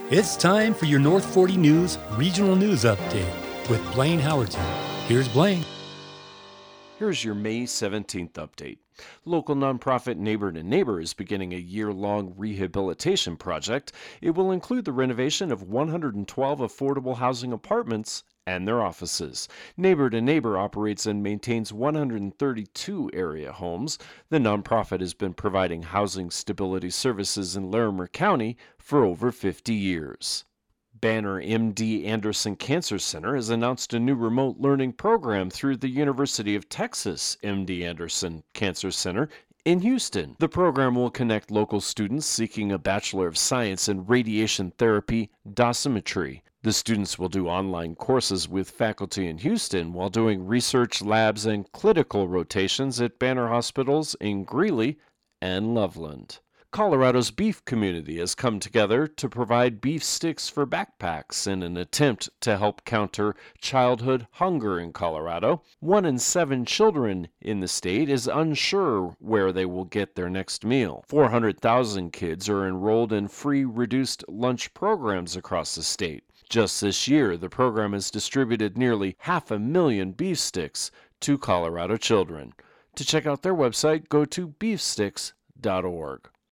It's time for your North 40 News Regional News Update with Blaine Howerton. Here's Blaine. Here's your May 17th update. Local nonprofit Neighbor to Neighbor is beginning a year-long rehabilitation project. It will include the renovation of 112 affordable housing apartments and their offices. Neighbor to Neighbor operates and maintains 132 area homes. The nonprofit has been providing housing stability services in Larimer County for over 50 years. Banner MD Anderson Cancer Center has announced a new remote learning program through the University of Texas MD Anderson Cancer Center in Houston. The program will connect local students seeking a Bachelor of Science in Radiation Therapy Dosimetry. The students will do online courses with faculty in Houston while doing research labs and clinical rotations at Banner hospitals in Greeley and Loveland. Colorado's beef community has come together to provide beef sticks for backpacks in an attempt to help counter childhood hunger in Colorado. 1 in 7 children in the state is unsure where they will get their next meal. 400,000 kids are enrolled in free reduced lunch programs across the state. Just this year, the program has distributed nearly 500,000 beef sticks to Colorado children. To check out their website, go to beefsticks.org.